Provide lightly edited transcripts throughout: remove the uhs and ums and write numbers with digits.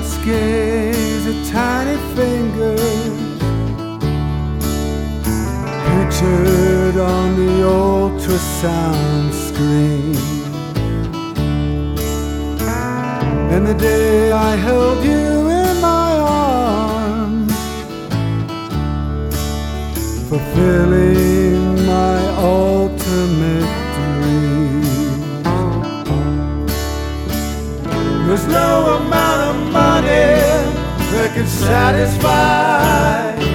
gaze at tiny fingers pictured on the ultrasound screen. And the day I held you in my arms, fulfilling my ultimate dream. There's no amount of money that could satisfy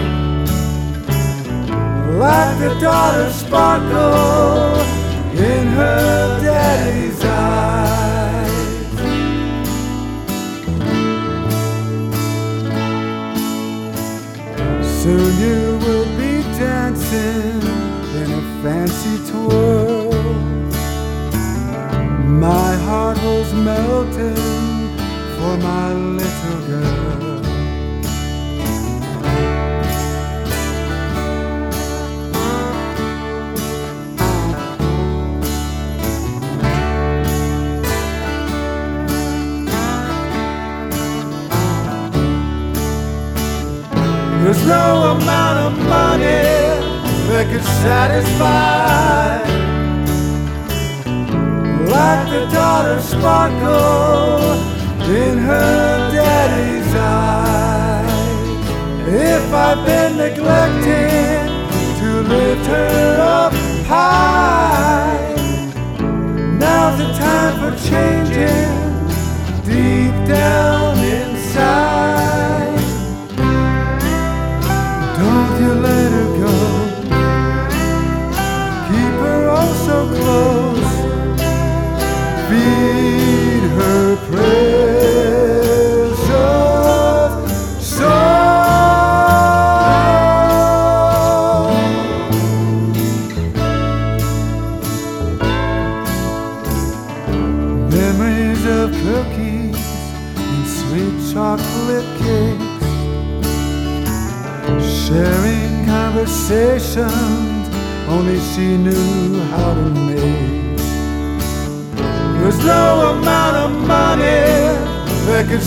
like the daughter's sparkle in her daddy's eyes. Soon you will be dancing in a fancy twirl. My heart was melting for my little girl. There's no amount of money that could satisfy like the daughter's sparkle in her daddy's eyes. If I've been neglecting to lift her up high, now's the time for changing deep down inside. Don't you let her go, keep her oh so close, feed her precious soul. Memories of cookies and sweet chocolate cakes, sharing conversations only she knew how to make. There's no amount of money that could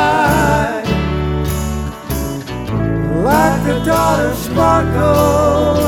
satisfy like the daughter's sparkle